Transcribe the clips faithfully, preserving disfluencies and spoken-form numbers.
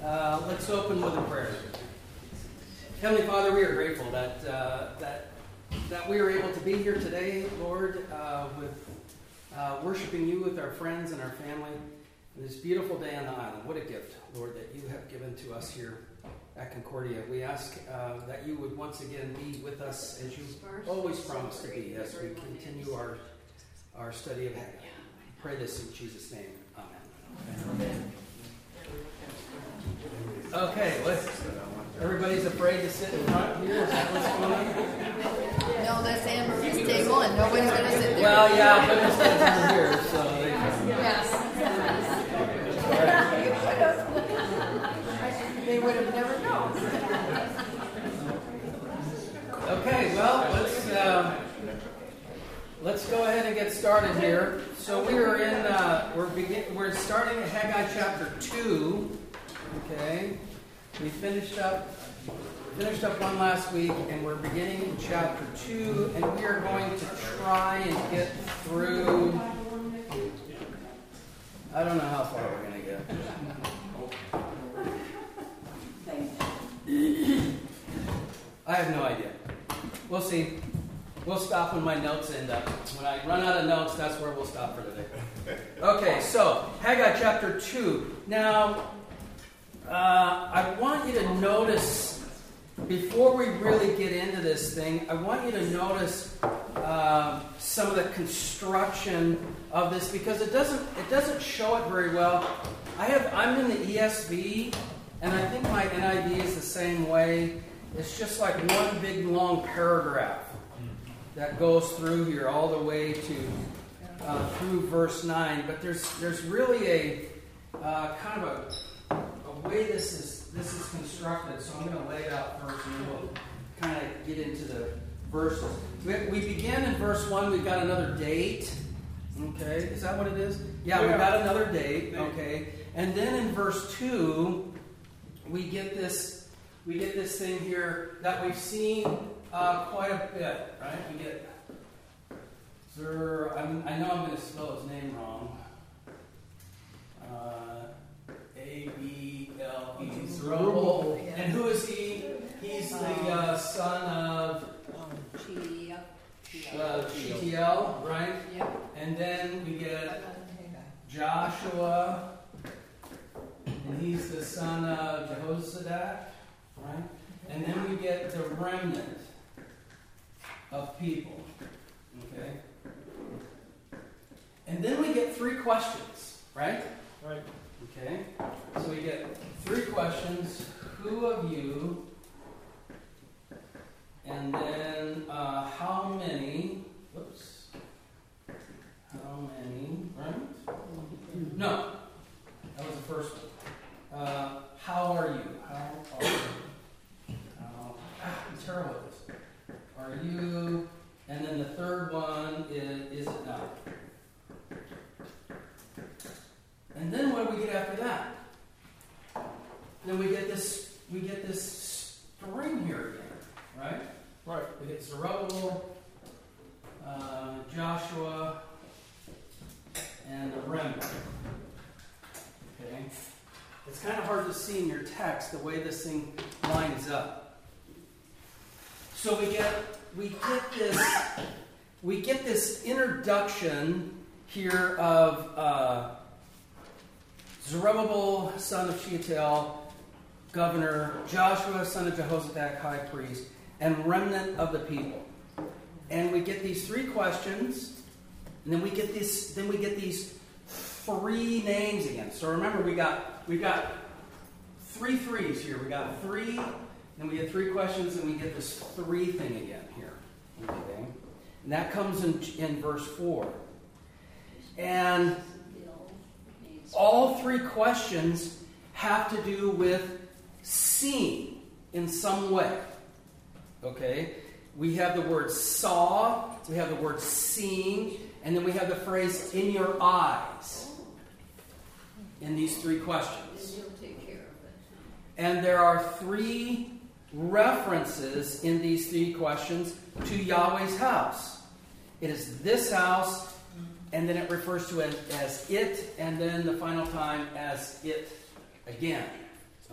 Uh, let's open with a prayer. Heavenly Father, we are grateful that uh, that that we are able to be here today, Lord, uh, with uh, worshiping you with our friends and our family. This beautiful day on the island. What a gift, Lord, that you have given to us here at Concordia. We ask uh, that you would once again be with us as you always promise to be as we continue our our study of Haggai. Pray this in Jesus' name. Amen. Amen. Okay, let's, everybody's afraid to sit in front here. Is that what's going on? No, that's Anne Marie's table, and nobody's going to sit there. Well, yeah, but it's over here, so. They, yes. They would have never known. Okay, well, let's uh, let's go ahead and get started here. So we are in uh, we're begin we're starting at Haggai chapter two. Okay, we finished up finished up one last week, and we're beginning in chapter two, and we are going to try and get through. I don't know how far we're going to get. I have no idea. We'll see. We'll stop when my notes end up. When I run out of notes, that's where we'll stop for today. Okay, so Haggai chapter two. Now, uh, I want you to notice, before we really get into this thing, I want you to notice uh, some of the construction of this, because it doesn't it doesn't show it very well. I have I'm in the E S V, and I think my N I V is the same way. It's just like one big long paragraph that goes through here all the way to uh, through verse nine. But there's there's really a uh, kind of a, a way this is this is constructed. So I'm going to lay it out first, and then we'll kind of get into the verses. We, we begin in verse one. We've got another date. Okay, is that what it is? Yeah, yeah. we've got another date. Okay, and then in verse two, we get this. We get this thing here that we've seen uh, quite a bit, right? We get Zer. I'm, I know I'm going to spell his name wrong. Uh, A B L E. Zerubbabel. And who is he? He's the uh, son of uh, Shealtiel, right? Yep. And then we get Joshua, and he's the son of Jehozadak. Right? And then we get the remnant of people. Okay? And then we get three questions, right? Right. Okay? So we get three questions. Who of you? And then uh, how many? Whoops. How many? Right? No. That was the first one. Uh, how are you? How are you? Uh, I'm terrible at this. Are you? And then the third one is, is it not? And then what do we get after that? Then we get this. We get this string here again, right? Right. We get Zerubbabel, uh, Joshua, and the remnant. Okay. It's kind of hard to see in your text the way this thing lines up. So we get we get this we get this introduction here of uh, Zerubbabel, son of Shealtiel, governor, Joshua, son of Jehozadak, high priest, and remnant of the people. And we get these three questions, and then we get this. Then we get these three names again. So remember, we got we got three threes here. We got three, then we get three questions, and we get this three thing again here. Okay, and that comes in in verse four. And all three questions have to do with seeing in some way. Okay, we have the word saw, we have the word seeing, and then we have the phrase "in your eyes." In these three questions. And there are three references in these three questions to Yahweh's house. It is this house, and then it refers to it as it, and then the final time as it again.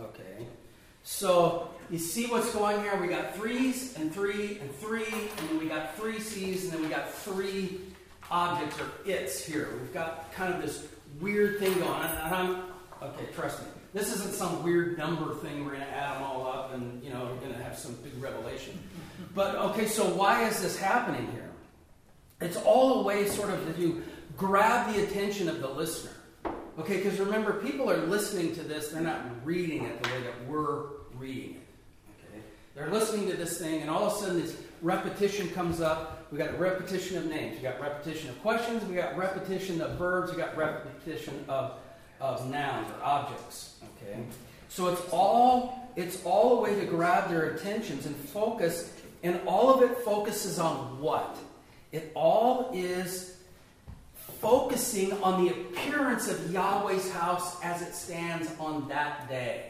Okay, so you see what's going here? We got threes and three and three, and then we got three C's, and then we got three objects or its here. We've got kind of this weird thing going on. And I'm, okay, trust me. This isn't some weird number thing. We're going to add them all up and, you know, we're going to have some big revelation. But, okay, so why is this happening here? It's all a way sort of to grab the attention of the listener. Okay, because remember, people are listening to this. They're not reading it the way that we're reading it. Okay, they're listening to this thing, and all of a sudden this repetition comes up. We got a repetition of names. We got repetition of questions. We got repetition of verbs. We got repetition of, of nouns or objects. Okay, so it's all it's all a way to grab their attentions and focus, and all of it focuses on what? It all is focusing on the appearance of Yahweh's house as it stands on that day.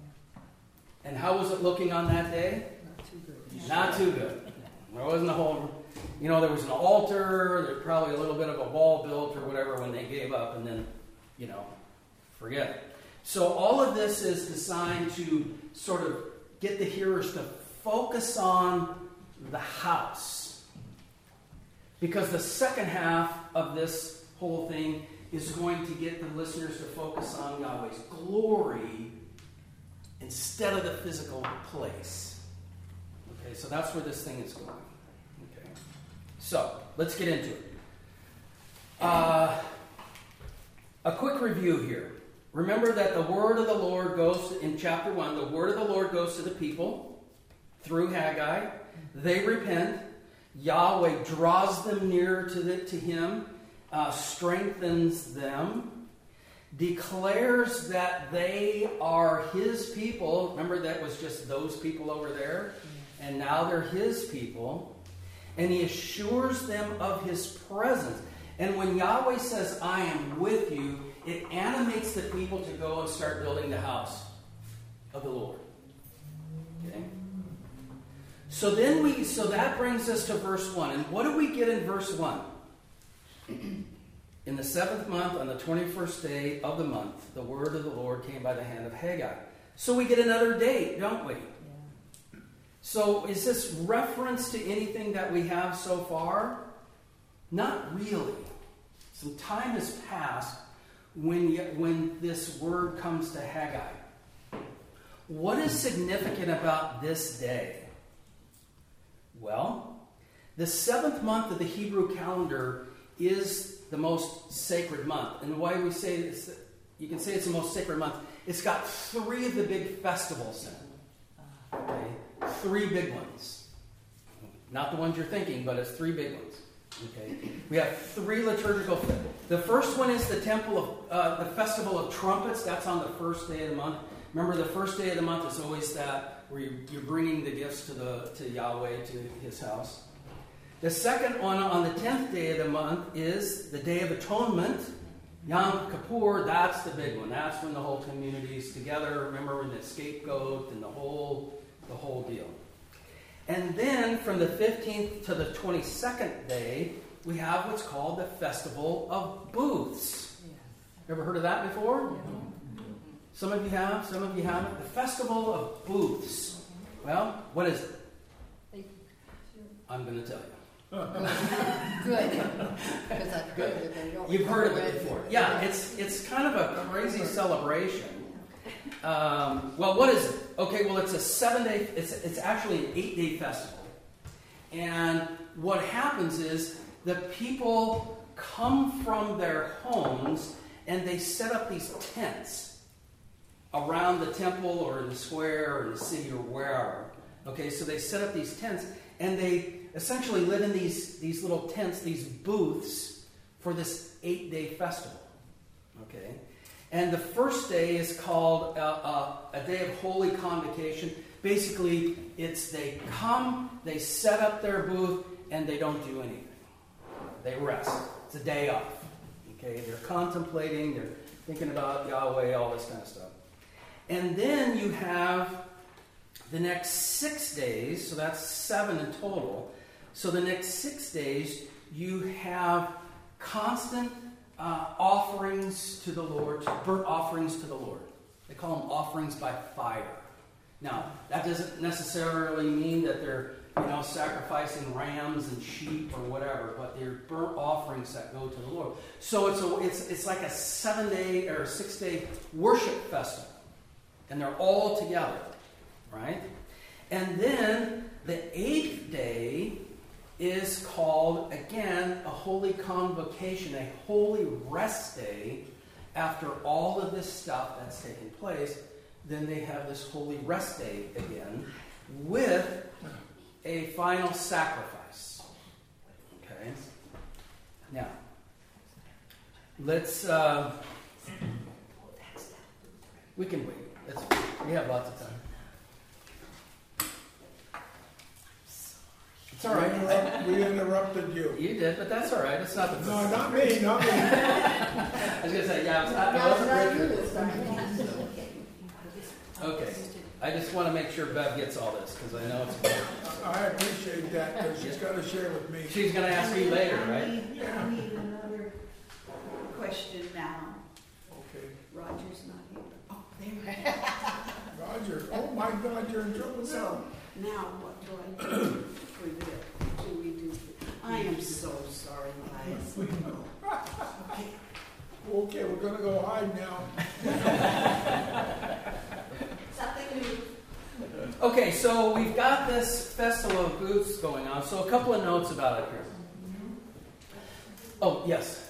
And how was it looking on that day? Not too good. Not too good. There wasn't a whole, you know, there was an altar, there's probably a little bit of a wall built or whatever when they gave up, and then, you know, forget it. So all of this is designed to sort of get the hearers to focus on the house. Because the second half of this whole thing is going to get the listeners to focus on Yahweh's glory instead of the physical place. Okay, so that's where this thing is going. Okay, so let's get into it. Uh, a quick review here. Remember that the word of the Lord goes, in chapter one, the word of the Lord goes to the people through Haggai. They repent. Yahweh draws them nearer to, the, to Him, uh, strengthens them, declares that they are His people. Remember, that was just those people over there, and now they're His people. And He assures them of His presence. And when Yahweh says, I am with you, it animates the people to go and start building the house of the Lord. Okay? So then we, so that brings us to verse one. And what do we get in verse one? In the seventh month, on the twenty-first day of the month, the word of the Lord came by the hand of Haggai. So we get another date, don't we? Yeah. So is this reference to anything that we have so far? Not really. Some time has passed when, when this word comes to Haggai. What is significant about this day? Well, the seventh month of the Hebrew calendar is the most sacred month. And why we say this, you can say it's the most sacred month. It's got three of the big festivals in it. Okay? Three big ones. Not the ones you're thinking, but it's three big ones. Okay? We have three liturgical festivals. The first one is the temple of uh, the festival of trumpets. That's on the first day of the month. Remember, the first day of the month is always that where you, you're bringing the gifts to the to Yahweh, to His house. The second one, on the tenth day of the month, is the Day of Atonement, Yom Kippur. That's the big one. That's when the whole community is together. Remember, when the scapegoat and the whole the whole deal. And then from the fifteenth to the twenty-second day, we have what's called the Festival of Booths. Ever heard of that before? Yeah. Some of you have, some of you haven't. The Festival of Booths. Well, what is it? I'm going to tell you. Good. Because I've heard it, but I don't You've heard of remember it before. Yeah, it's it's kind of a crazy celebration. Um, well, what is it? Okay, well, it's a seven-day, it's, it's actually an eight-day festival. And what happens is the people come from their homes and they set up these tents around the temple or in the square or in the city or wherever. Okay, so they set up these tents and they essentially live in these, these little tents, these booths, for this eight-day festival. Okay? And the first day is called uh, uh, a day of holy convocation. Basically, it's they come, they set up their booth, and they don't do anything. They rest. It's a day off. Okay? They're contemplating, they're thinking about Yahweh, all this kind of stuff. And then you have the next six days, so that's seven in total. So the next six days, you have constant uh, offerings to the Lord, burnt offerings to the Lord. They call them offerings by fire. Now, that doesn't necessarily mean that they're, you know, sacrificing rams and sheep or whatever, but they're burnt offerings that go to the Lord. So it's a, it's it's like a seven-day or a six-day worship festival, and they're all together, right? And then the eighth day is called, again, a holy convocation, a holy rest day. After all of this stuff that's taken place, then they have this holy rest day again with a final sacrifice. Okay? Now, let's, uh, we can wait. That's, we have lots of time. It's all right. Interrupt- We interrupted you. You did, but that's all right. It's not the No, not me, not me. I was going to say, yeah, I was, I, I No, it's wasn't not you Richard. this time. Okay. I just want to make sure Bev gets all this, because I know it's important. I appreciate that, because she's got to share with me. She's going to ask me later, I right? need- I need another question now. Okay. Roger's not here. Oh, there. Roger, oh my God, you're in trouble now. So, now what do I do for the, do we do? I am so sorry, guys. Okay. Okay, we're gonna go hide now. Something new. Okay, so we've got this Festival of Booths going on. So a couple of notes about it here. Oh, yes.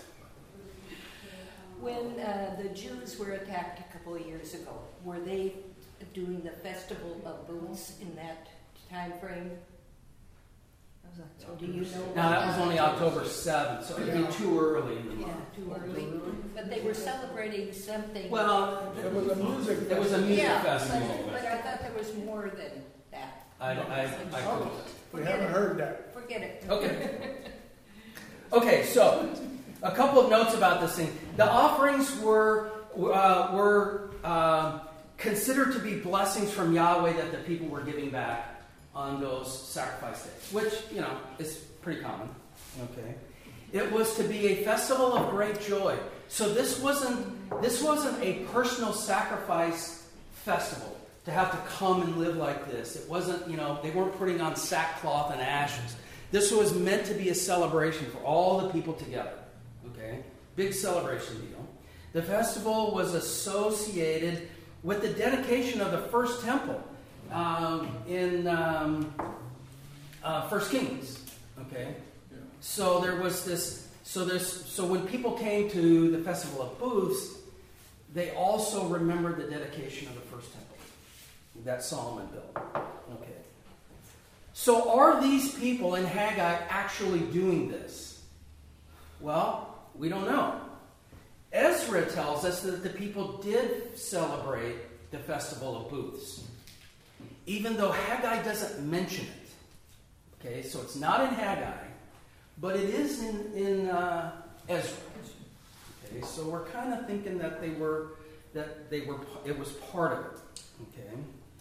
When uh, the Jews were attacked a couple of years ago, were they doing the Festival of Booths in that time frame? Or do you know? Now, that was only October seventh, so it'd be too early in the Yeah, month. too early. But they were celebrating something. Well, It was a music it was a music yeah, festival. but, but I thought there was more than that. I, I, I Oh, we haven't heard that. Forget it. Okay. Okay, so a couple of notes about this thing. The offerings were uh, were uh, considered to be blessings from Yahweh that the people were giving back on those sacrifice days, which, you know, is pretty common. Okay. It was to be a festival of great joy. So this wasn't this wasn't a personal sacrifice festival to have to come and live like this. It wasn't, you know, they weren't putting on sackcloth and ashes. This was meant to be a celebration for all the people together. Okay? Big celebration deal. The festival was associated with the dedication of the first temple um, in um, uh, First Kings. Okay? So there was this, so this, so when people came to the Festival of Booths, they also remembered the dedication of the first temple that Solomon built. Okay. So are these people in Haggai actually doing this? Well, we don't know. Ezra tells us that the people did celebrate the Festival of Booths, even though Haggai doesn't mention it. Okay, so it's not in Haggai, but it is in, in uh, Ezra. Okay, so we're kind of thinking that they were, that they were, it was part of it. Okay.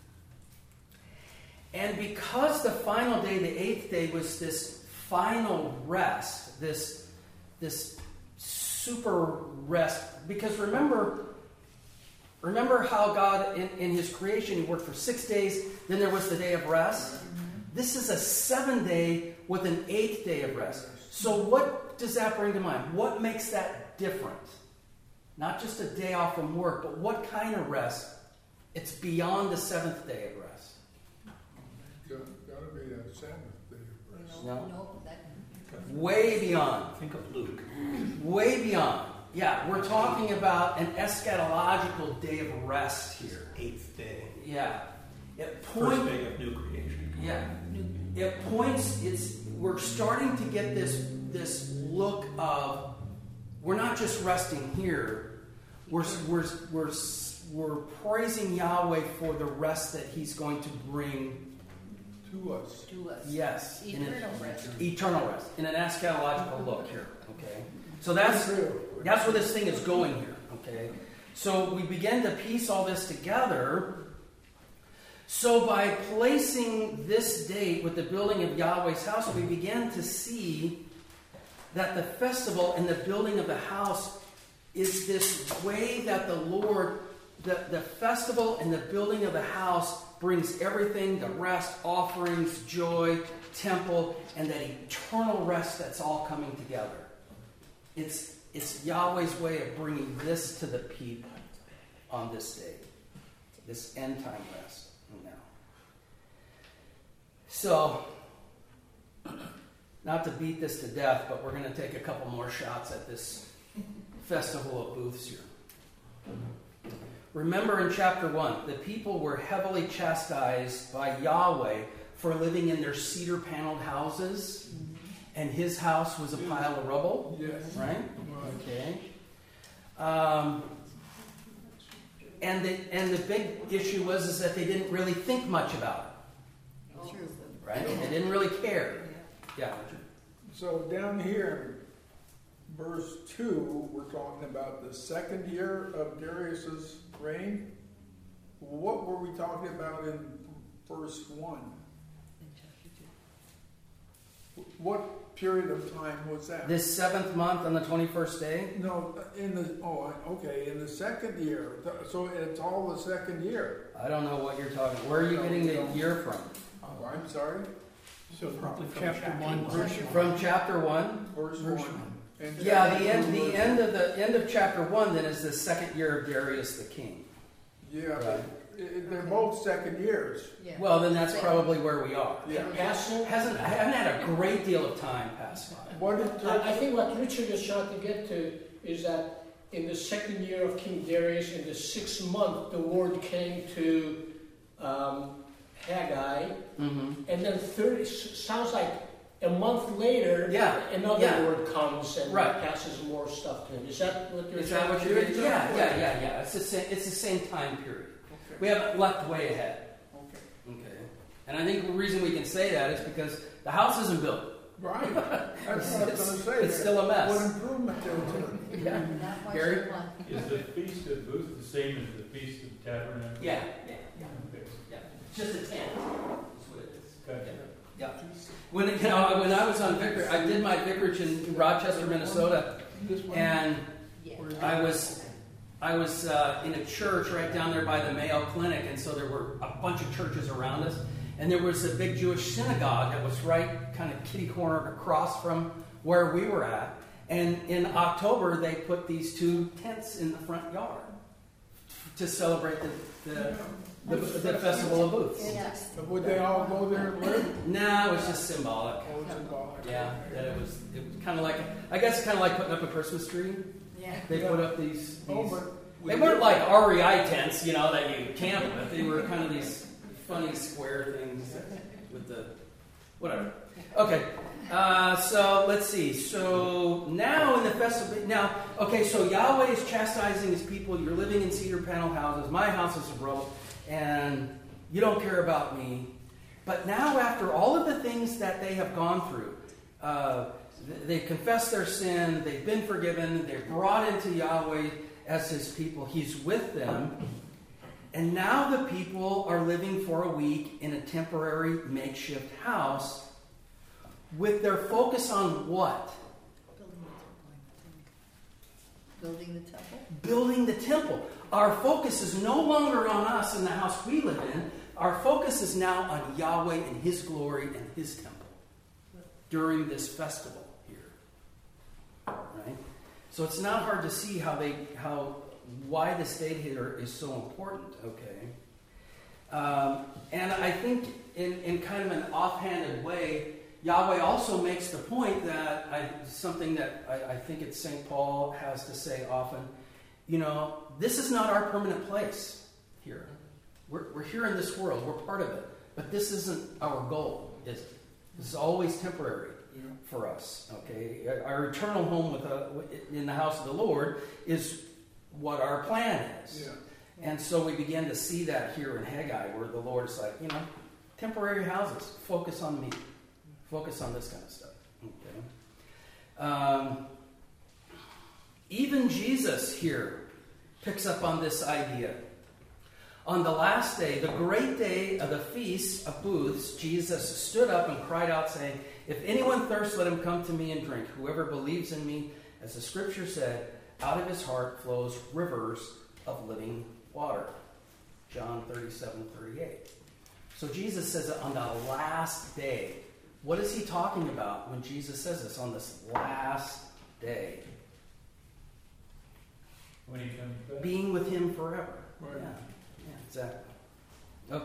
And because the final day, the eighth day, was this final rest, this, this super rest. Because remember, remember how God, in, in His creation, He worked for six days, then there was the day of rest? Mm-hmm. This is a seven day with an eighth day of rest. So what does that bring to mind? What makes that different? Not just a day off from work, but what kind of rest? It's beyond the seventh day of rest. Got to be a Sabbath day of rest. No. No, that, Way beyond. Think of Luke. Way beyond. Yeah, we're talking about an eschatological day of rest here. Eighth day. Yeah. It First point, day of new creation. yeah. It points, it's we're starting to get this this look of we're not just resting here. We're we're we're we're praising Yahweh for the rest that He's going to bring To us. to us. Yes, in an- Eternal rest. eternal rest, in an eschatological look here. Okay, so that's that's where this thing is going here. Okay, so we begin to piece all this together. So by placing this date with the building of Yahweh's house, we begin to see that the festival and the building of the house is this way that the Lord the, the festival and the building of the house brings everything, the rest, offerings, joy, temple, and that eternal rest that's all coming together. It's, it's Yahweh's way of bringing this to the people on this day, this end time rest. Now, so, not to beat this to death, but we're going to take a couple more shots at this festival of booths here. Remember in chapter one, the people were heavily chastised by Yahweh for living in their cedar paneled houses, and his house was a pile of rubble. Yes. Right? Okay. Um, and the and the big issue was is that they didn't really think much about it. True. Right? They didn't really care. Yeah. So down here, in verse two, we're talking about the second year of Darius's reign. What were we talking about in verse one? What period of time was that? This seventh month on the twenty-first day. No, in the, oh, okay, in the second year. So it's all the second year. I don't know what you're talking. Where are you getting the year from? Oh, I'm sorry. So probably chapter one, verse one. From chapter one. Verse Verse one. one. And Yeah, the end. The end of the end of chapter one. Then is the second year of Darius the king. Yeah, Right. but it- they're both second years. Yeah. Well, then that's probably where we are. Yeah. Castle, Hasn't I haven't had a great deal of time pass by. What did I, I think what Richard is trying to get to is that in the second year of King Darius, in the sixth month, the word came to um, Haggai, Mm-hmm. and then thirty sounds like a month later, Yeah, another yeah. word comes and Right. passes more stuff to him. Is that what you're Is that trying what to you're? get to? Yeah, yeah, yeah, yeah. It's the same. It's the same time period. Okay. We haven't left way ahead. Okay. Okay. And I think the reason we can say that is because the house isn't built. Right. That's what I was going to say. It's still a mess. What improvement there was. Yeah. Not much Gary? of one. Is the Feast of Booths the same as the Feast of Tabernacles? Yeah, yeah, yeah. Okay. yeah. Just a tent. That's what it is. Gotcha. Yeah. When you know, when I was on vicar, I did my vicarage in Rochester, Minnesota, This one? and Yeah. I was I was uh, in a church right down there by the Mayo Clinic, and so there were a bunch of churches around us, and there was a big Jewish synagogue that was right kind of kitty cornered across from where we were at. And in October, they put these two tents in the front yard to celebrate the the, the, the festival of booths. Yeah. Would they all go there and live? No, it's just symbolic. Oh, it's involved. Yeah, that it was. It was kind of like I guess kind of like putting up a Christmas tree. Yeah. They put up these. Oh, these but they weren't like R E I tents, you know, that you camp with. They were kind of these funny square things with the whatever. Okay, uh, so let's see. So now in the festival, now okay. So Yahweh is chastising His people. You're living in cedar panel houses. My house is of rubble, and you don't care about me. But now, after all of the things that they have gone through, uh, they confess their sin. They've been forgiven. They're brought into Yahweh as His people. He's with them. And now the people are living for a week in a temporary makeshift house with their focus on what? Building the temple. Building the temple. Our focus is no longer on us and the house we live in. Our focus is now on Yahweh and His glory and His temple during this festival here. Right? So it's not hard to see how they how why the state here is so important, okay? Um, and I think in, in kind of an offhanded way, Yahweh also makes the point that I, something that I, I think it's Saint Paul has to say often, you know, this is not our permanent place here. We're, we're here in this world. We're part of it. But this isn't our goal, is it? This is always temporary Yeah. for us, okay? Our eternal home with a, in the house of the Lord is what our plan is. Yeah. And so we begin to see that here in Haggai, where the Lord's like, you know, temporary houses, focus on me. Focus on this kind of stuff. Okay. Um, even Jesus here picks up on this idea. On the last day, the great day of the Feast of Booths, Jesus stood up and cried out, saying, "If anyone thirsts, let him come to me and drink. Whoever believes in me, as the Scripture said, out of his heart flows rivers of living water. John thirty-seven, thirty-eight. So Jesus says it on the last day. What is he talking about when Jesus says this on this last day? When he comes back. Being with him forever. Right. Yeah, yeah, exactly. Okay.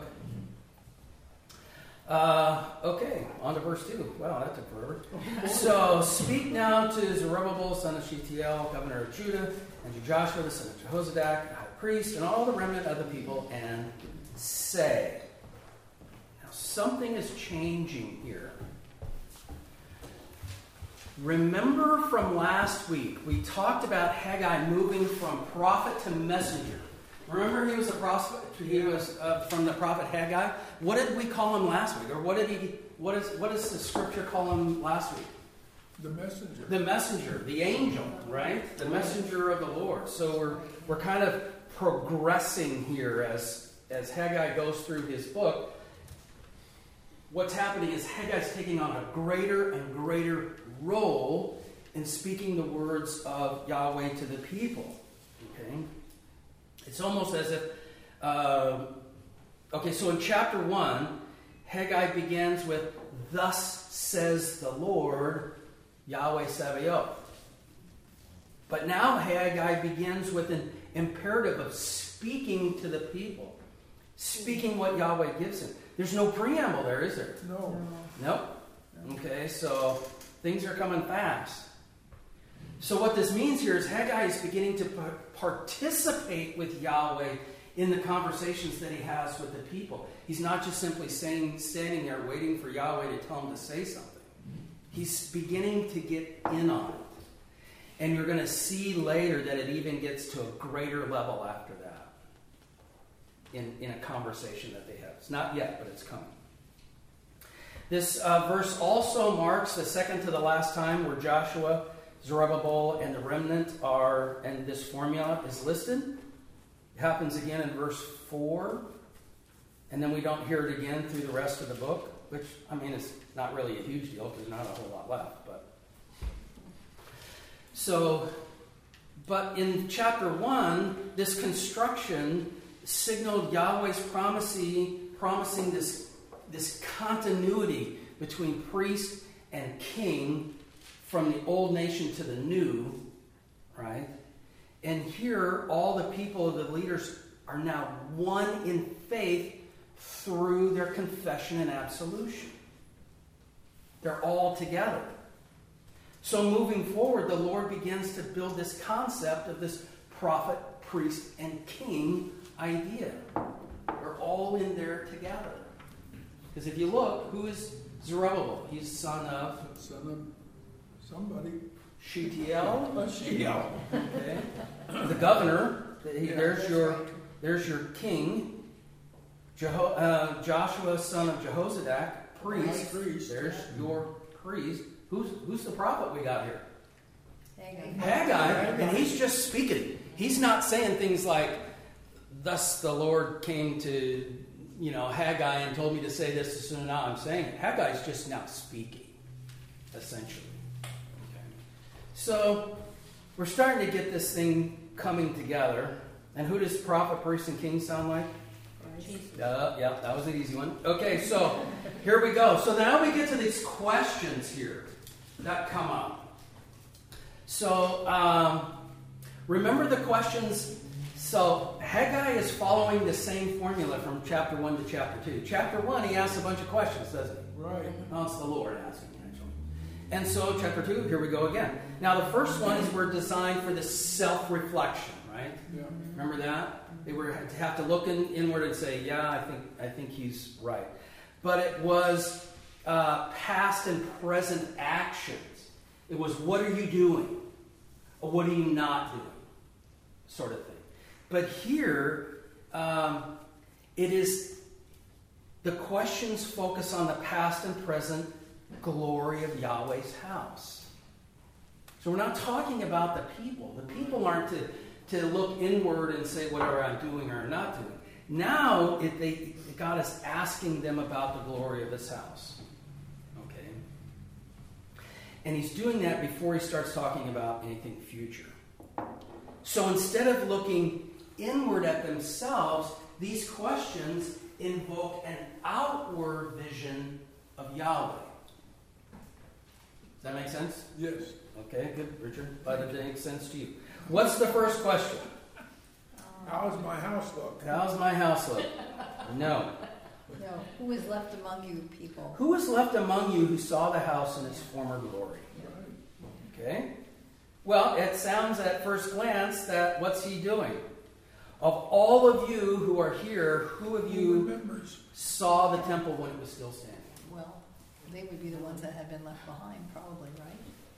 Uh, okay, on to verse two. Wow, that took forever. So, speak now to Zerubbabel, son of Shealtiel, governor of Judah, and to Joshua, the son of Jehozadak, the high priest, and all the remnant of the people, and say. Now, something is changing here. Remember from last week, we talked about Haggai moving from prophet to messenger. Remember he was a prophet. He was uh, from the prophet Haggai. What did we call him last week, or what did he? What is what does the scripture call him last week? The messenger. The messenger, the angel, right? The messenger of the Lord. So we're we're kind of progressing here as as Haggai goes through his book. What's happening is Haggai's taking on a greater and greater role in speaking the words of Yahweh to the people. Okay. It's almost as if, uh, okay, so in chapter one, Haggai begins with, "Thus says the Lord, Yahweh Sabaoth." But now Haggai begins with an imperative of speaking to the people, speaking what Yahweh gives him. There's no preamble there, is there? No. Nope. Okay, so things are coming fast. So what this means here is Haggai is beginning to participate with Yahweh in the conversations that he has with the people. He's not just simply saying, standing there waiting for Yahweh to tell him to say something. He's beginning to get in on it. And you're going to see later that it even gets to a greater level after that in, in a conversation that they have. It's not yet, but it's coming. This uh, verse also marks the second to the last time where Joshua, Zerubbabel, and the remnant are, and this formula is listed. It happens again in verse four, and then we don't hear it again through the rest of the book, which, I mean, it's not really a huge deal because there's not a whole lot left. But so, but in chapter one, this construction signaled Yahweh's promising, promising this, this continuity between priest and king from the old nation to the new, right? And here, all the people, the leaders, are now one in faith through their confession and absolution. They're all together. So moving forward, the Lord begins to build this concept of this prophet, priest, and king idea. They're all in there together. Because if you look, who is Zerubbabel? He's son of... Son of somebody. Shealtiel. Shealtiel. Okay. The governor. There's your there's your king. Jeho, uh, Joshua, son of Jehozadak, priest. Priest. There's your priest. Who's who's the prophet we got here? Haggai. Haggai, and he's just speaking. He's not saying things like, "Thus the Lord came to, you know, Haggai and told me to say this, so now I'm saying it." Haggai's just now speaking, essentially. So, we're starting to get this thing coming together. And who does prophet, priest, and king sound like? Uh, yeah, that was an easy one. Okay, so here we go. So now we get to these questions here that come up. So, um, remember the questions. So, Haggai is following the same formula from chapter one to chapter two. Chapter one, he asks a bunch of questions, doesn't he? Right. No, it's the Lord asking. And so, chapter two, here we go again. Now, the first ones were designed for this self-reflection, right? Yeah. Remember that? They were to have to look in, inward and say, yeah, I think I think he's right. But it was uh, past and present actions. It was, what are you doing? Or what are you not doing? Sort of thing. But here, um, it is, the questions focus on the past and present glory of Yahweh's house. So we're not talking about the people. The people aren't to, to look inward and say whatever I'm doing or not doing. Now it, they, God is asking them about the glory of this house. Okay? And he's doing that before he starts talking about anything future. So instead of looking inward at themselves, these questions invoke an outward vision of Yahweh. Does that make sense? Yes. Okay, good, Richard. But it makes sense to you. What's the first question? How's my house look? How's my house look? No. No, who is left among you people? Who was left among you who saw the house in its former glory? Okay. Well, it sounds at first glance that what's he doing? Of all of you who are here, who of Who you remembers? saw the temple when it was still standing? Well, they would be the ones that had been left behind, probably, right?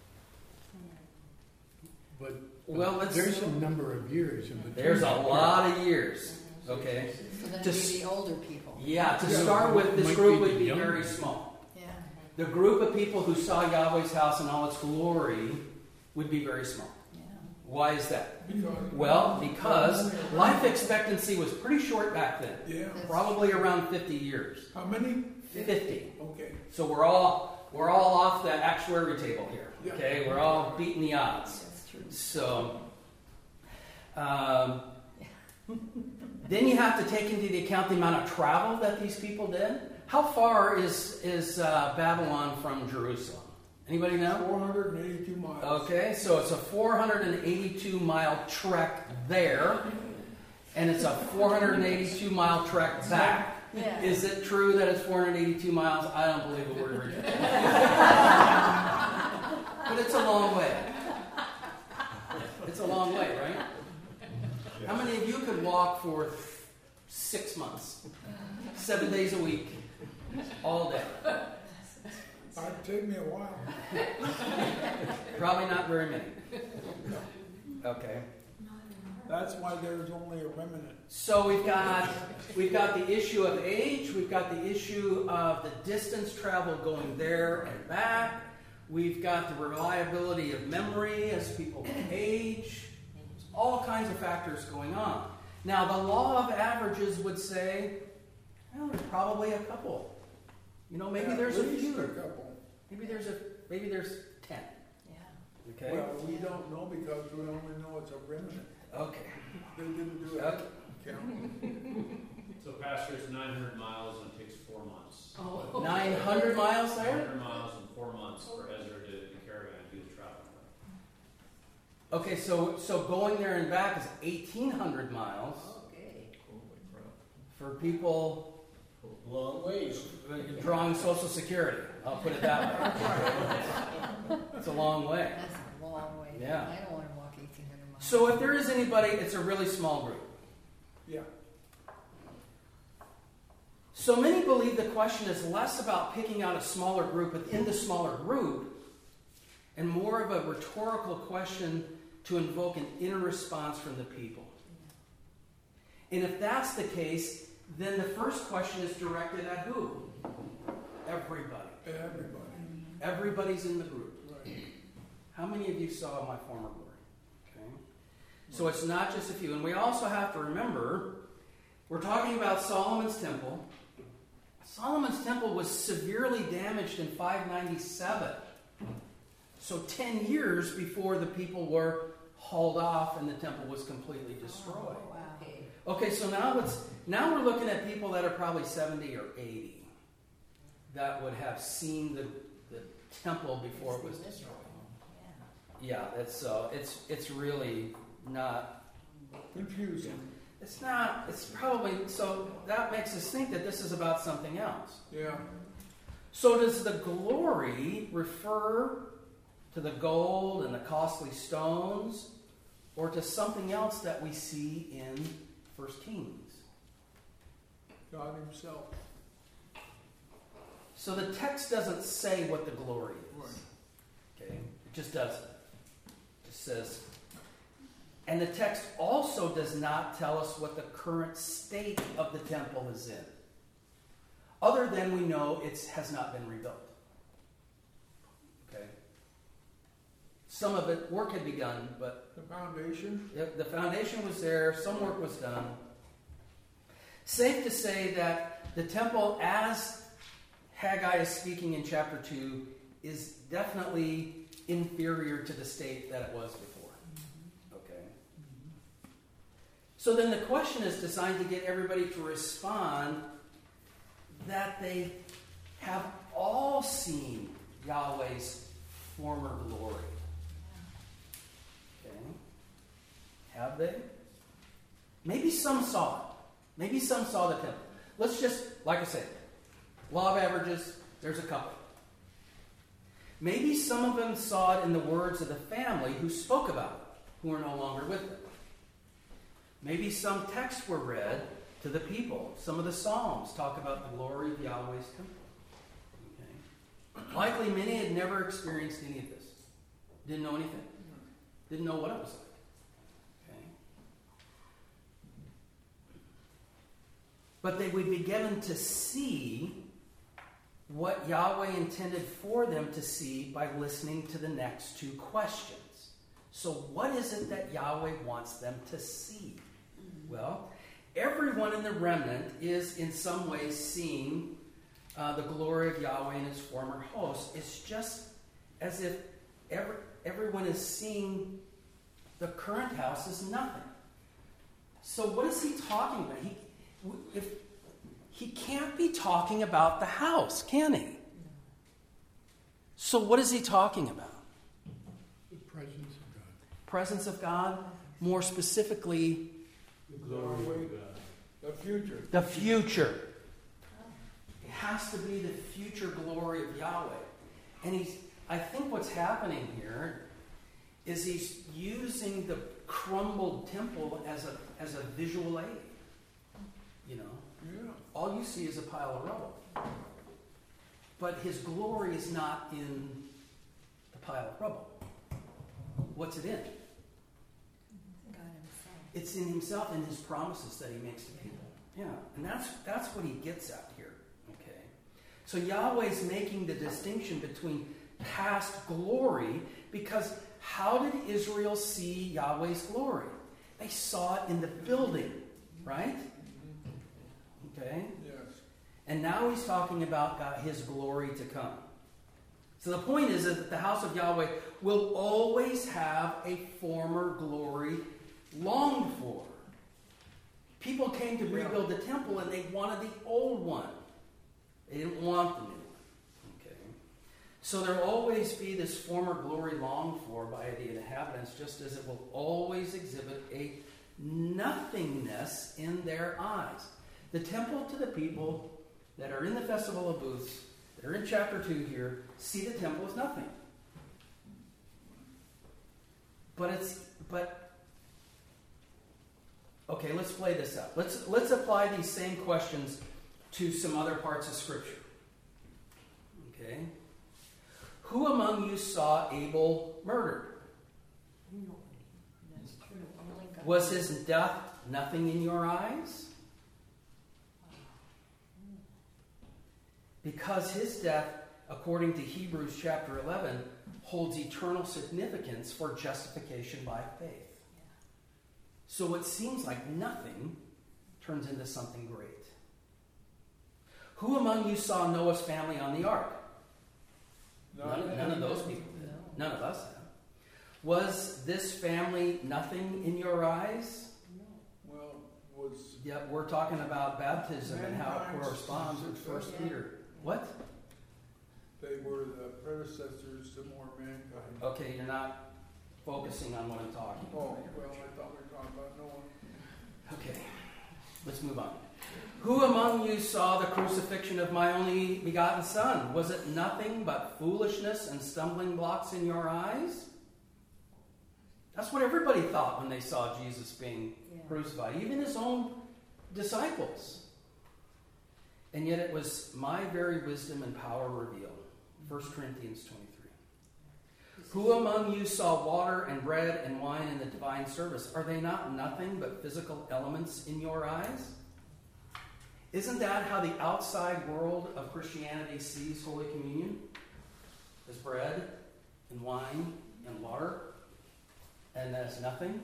But, Well, let's- there's a number of years in between. There's a lot of years. Okay. So then To it'd s- be the older people. Yeah, to Yeah, start with, this might group be would the be younger. very small. Yeah. The group of people who saw Yahweh's house in all its glory would be very small. Yeah. Why is that? Because- Well, because life expectancy was pretty short back then. Yeah. Probably around fifty years. How many? fifty. Okay. So we're all we're all off the actuary table here. Yeah. Okay, we're all beating the odds. That's true. So um, then you have to take into the account the amount of travel that these people did. How far is is uh, Babylon from Jerusalem? Anybody know? four hundred eighty-two miles. Okay, so it's a four hundred eighty-two mile trek there, and it's a four hundred eighty-two mile trek back. Yeah. Is it true that it's four hundred eighty-two miles? I don't believe a word of it. But it's a long way. It's a long way, right? How many of you could walk for six months, seven days a week, all day? It'd take me a while. Probably not very many. Okay. That's why there's only a remnant. So we've got we've got the issue of age, we've got the issue of the distance travel going there and back, we've got the reliability of memory as people age, there's all kinds of factors going on. Now the law of averages would say, well, there's probably a couple. You know, maybe At there's a least few. a couple. Maybe there's a maybe there's ten. Yeah. Okay? Well, we don't know because we only know it's a remnant. Okay. They didn't do it. Okay. Count. So Pastor, it's nine hundred miles and it takes four months. Oh. Nine hundred miles Nine there? hundred miles and four months for Ezra to the caravan to do the travel. Okay, so so going there and back is eighteen hundred miles Okay. for people Long ways. drawing Social Security. I'll put it that way. It's a long way. That's a long way. Yeah. I don't want to walk eighteen hundred miles. So if there is anybody, it's a really small group. Yeah. So many believe the question is less about picking out a smaller group within the smaller group and more of a rhetorical question to invoke an inner response from the people. And if that's the case, then the first question is directed at who? Everybody. Everybody. Everybody's in the group. Right. How many of you saw my former glory? Okay. So it's not just a few. And we also have to remember, we're talking about Solomon's temple. Solomon's temple was severely damaged in five ninety-seven. So ten years before the people were hauled off and the temple was completely destroyed. Oh, wow. Okay. Okay, so now let's now we're looking at people that are probably seventy or eighty that would have seen the, the temple before it was destroyed. Yeah. Yeah, that's uh, it's it's really not. Confusing. It's not. It's probably so that makes us think that this is about something else. Yeah. So does the glory refer to the gold and the costly stones, or to something else that we see in First Kings? God himself. So the text doesn't say what the glory is. Right. Okay? It just doesn't. It just says. And the text also does not tell us what the current state of the temple is in. Other than we know it has not been rebuilt. Okay? Some of it, work had begun, but The foundation. the the foundation was there, some work was done. Safe to say that the temple, as Haggai is speaking in chapter two, is definitely inferior to the state that it was before. Okay. So then the question is designed to get everybody to respond that they have all seen Yahweh's former glory. Okay. Have they? Maybe some saw it. Maybe some saw the temple. Let's just, like I said, law of averages, there's a couple. Maybe some of them saw it in the words of the family who spoke about it, who are no longer with them. Maybe some texts were read to the people. Some of the Psalms talk about the glory of Yahweh's temple. Okay. Likely many had never experienced any of this. Didn't know anything. Didn't know what it was like. Okay. But they would be given to see what Yahweh intended for them to see by listening to the next two questions. So what is it that Yahweh wants them to see? Well, everyone in the remnant is in some way seeing uh, the glory of Yahweh and his former host. It's just as if every, everyone is seeing the current house as nothing. So what is he talking about? He, if, he can't be talking about the house, can he? So what is he talking about? The presence of God. Presence of God, more specifically, The glory of God. The future. the future. It has to be the future glory of Yahweh. And he's, I think what's happening here is he's using the crumbled temple as a as a visual aid. You know, Yeah. all you see is a pile of rubble. But his glory is not in the pile of rubble. What's it in? It's in himself and his promises that he makes to people. Yeah, and that's that's what he gets at here. Okay, so Yahweh's making the distinction between past glory, because how did Israel see Yahweh's glory? They saw it in the building, right? Okay, Yes. and now he's talking about God, his glory to come. So the point is that the house of Yahweh will always have a former glory longed for. People came to rebuild the temple and they wanted the old one. They didn't want the new one. Okay. So there will always be this former glory longed for by the inhabitants, just as it will always exhibit a nothingness in their eyes. The temple to the people that are in the Festival of Booths, that are in chapter two here, see the temple as nothing. But it's but Okay, let's play this out. Let's let's apply these same questions to some other parts of Scripture. Okay? Who among you saw Abel murdered? That's true. Only God. Was his death nothing in your eyes? Because his death, according to Hebrews chapter eleven, holds eternal significance for justification by faith. So what seems like nothing turns into something great. Who among you saw Noah's family on the ark? None, none of those people did. None of us have. Was this family nothing in your eyes? Well, was Yep, we're talking about baptism and how it Mankind's corresponds with First successor. Peter. What? they were the predecessors to more mankind. Okay, you're not focusing on what I'm talking Oh, about. well, I thought we were talking about Noah. Okay, let's move on. Who among you saw the crucifixion of my only begotten Son? Was it nothing but foolishness and stumbling blocks in your eyes? That's what everybody thought when they saw Jesus being Yeah. crucified, even his own disciples. And yet it was my very wisdom and power revealed. First Corinthians twenty-three. Who among you saw water and bread and wine in the divine service? Are they not nothing but physical elements in your eyes? Isn't that how the outside world of Christianity sees Holy Communion? As bread and wine and water, and as nothing?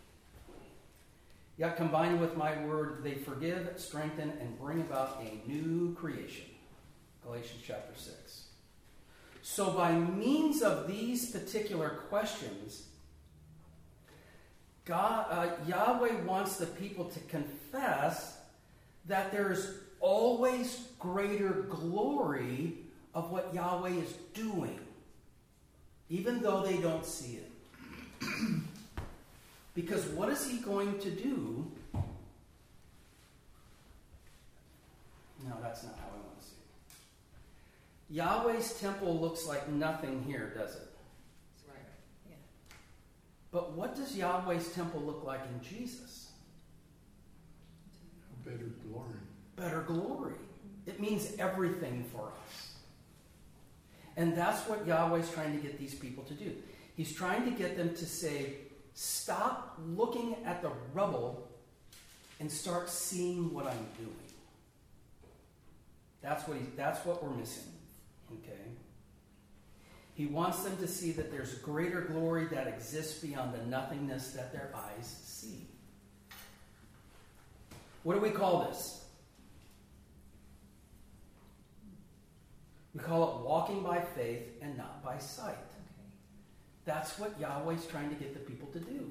Yet combined with my word, they forgive, strengthen, and bring about a new creation. Galatians chapter six. So by means of these particular questions, God, uh, Yahweh wants the people to confess that there's always greater glory of what Yahweh is doing, even though they don't see it. Because what is he going to do? No, that's not how I want to see it. Yahweh's temple looks like nothing here, does it? Right. Yeah. But what does Yahweh's temple look like in Jesus? Better glory. Better glory. It means everything for us. And that's what Yahweh's trying to get these people to do. He's trying to get them to say, stop looking at the rubble and start seeing what I'm doing. That's what he, that's what we're missing. Okay? He wants them to see that there's greater glory that exists beyond the nothingness that their eyes see. What do we call this? We call it walking by faith and not by sight. Okay. That's what Yahweh's trying to get the people to do.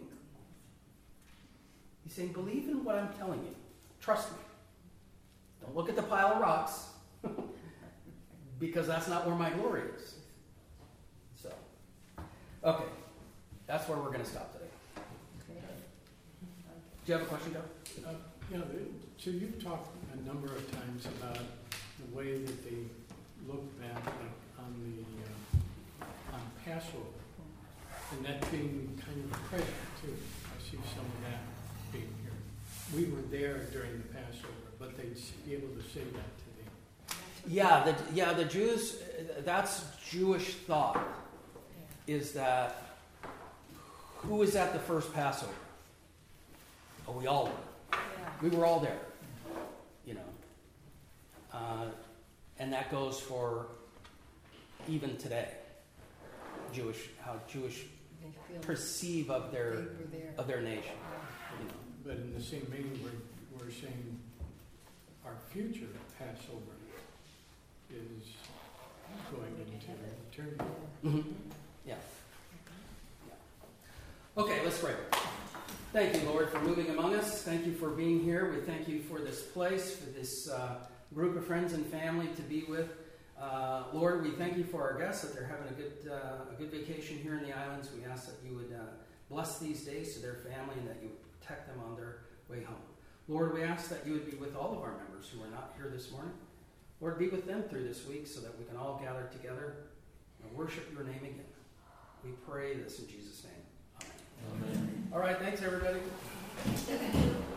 He's saying, believe in what I'm telling you. Trust me. Don't look at the pile of rocks, because that's not where my glory is. So, okay. That's where we're going to stop today. Okay. Do you have a question, Joe? Uh, you know, so you've talked a number of times about the way that they look back like, on the uh, on Passover, and that being kind of present too. I see some of that being here. We were there during the Passover, but they'd be able to say that today. Yeah, the, yeah, the Jews, that's Jewish thought, is that who was at the first Passover? Oh, we all were. Yeah. We were all there, you know. Uh, and that goes for even today. Jewish, how Jewish They feel perceive of they their were there. of their nation. You know. But in the same vein, we're, we're saying our future Passover is going into eternity. Mm-hmm. Yeah. yeah. Okay, let's pray. Thank you, Lord, for moving among us. Thank you for being here. We thank you for this place, for this uh, group of friends and family to be with. Uh, Lord, we thank you for our guests, that they're having a good uh, a good vacation here in the islands. We ask that you would uh, bless these days to their family and that you would protect them on their way home. Lord, we ask that you would be with all of our members who are not here this morning. Lord, be with them through this week so that we can all gather together and worship your name again. We pray this in Jesus' name. Amen. Amen. All right, thanks, everybody.